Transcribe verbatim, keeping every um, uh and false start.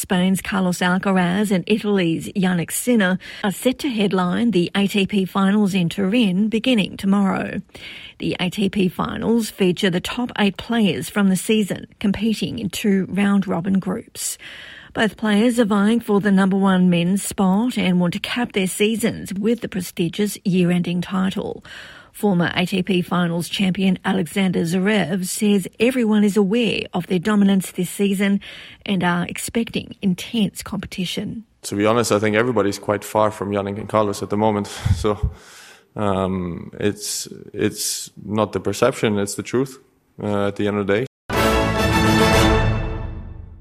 Spain's Carlos Alcaraz and Italy's Jannik Sinner are set to headline the A T P Finals in Turin beginning tomorrow. The A T P Finals feature the top eight players from the season competing in two round-robin groups. Both players are vying for the number one men's spot and want to cap their seasons with the prestigious year-ending title. Former A T P Finals champion Alexander Zverev says everyone is aware of their dominance this season and are expecting intense competition. To be honest, I think everybody's quite far from Jannik and Carlos at the moment. So um, it's it's not the perception, it's the truth uh, at the end of the day.